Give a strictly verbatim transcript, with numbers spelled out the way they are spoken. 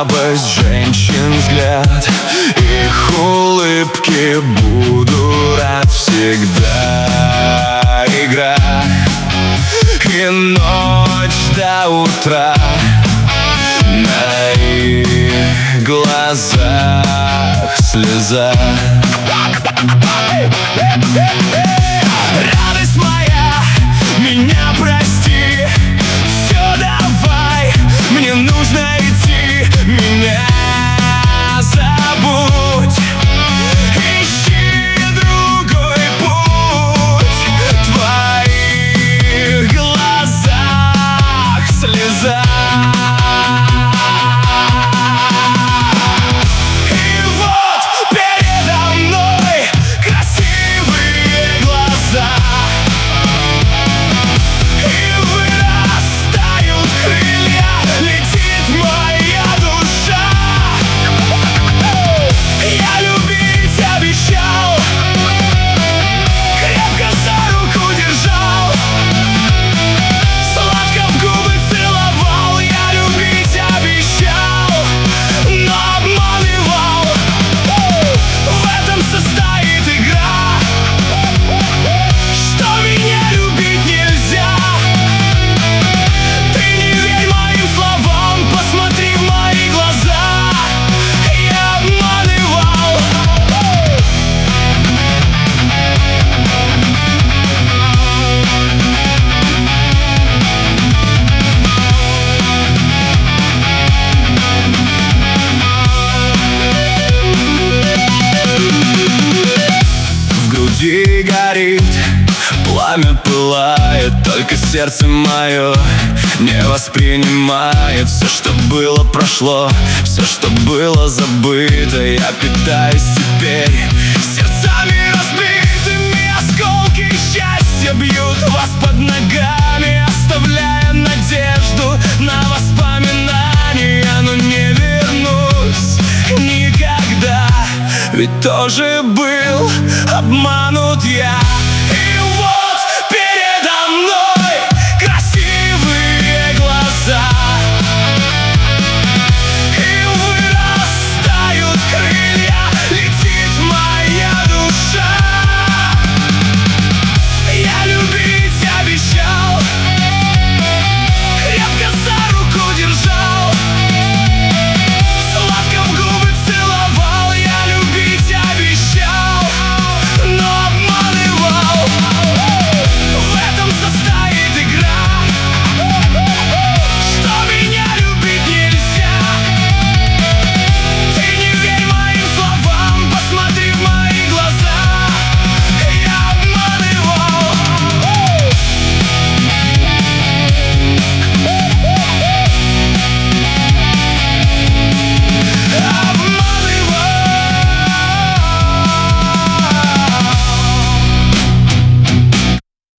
слабость женщин взгляд. Их улыбки буду рад всегда. Игра и ночь до утра, на их глазах слеза. Радость моя, меня прости, все давай, мне нужно идти, меня забудь. Ищи другой путь, в твоих глазах слеза. И горит, пламя пылает, только сердце мое не воспринимает. Все, что было, прошло, все, что было, забыто. Я питаюсь теперь сердцами разбитыми. Осколки счастья бьют вас под ногами, оставляя надежду на воспоминания. Но не вернусь никогда, ведь тоже был обманут я.